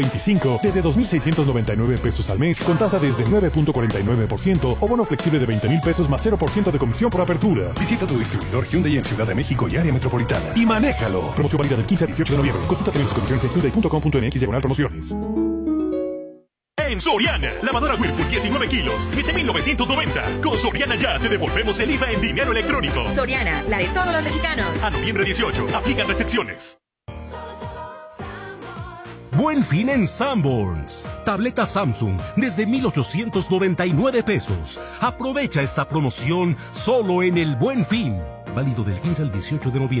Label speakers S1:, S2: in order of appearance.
S1: 25 desde 2,699 pesos al mes con tasa desde 9.49% o bono flexible de 20,000 pesos más 0% de comisión por apertura. Visita tu distribuidor Hyundai en Ciudad de México y área metropolitana y manéjalo. Promoción válida del 15 al 18 de noviembre. Consulta términos y condiciones en hyundai.com.mx/promociones.
S2: En Soriana, lavadora Whirlpool 19 kilos, 7,990. Con Soriana ya te devolvemos el IVA en dinero electrónico.
S3: Soriana, la de todos los mexicanos.
S2: A noviembre 18, aplican restricciones.
S4: Buen fin en Sanborns. Tableta Samsung desde 1,899 pesos. Aprovecha esta promoción solo en el Buen Fin. Válido del 15 al 18 de noviembre.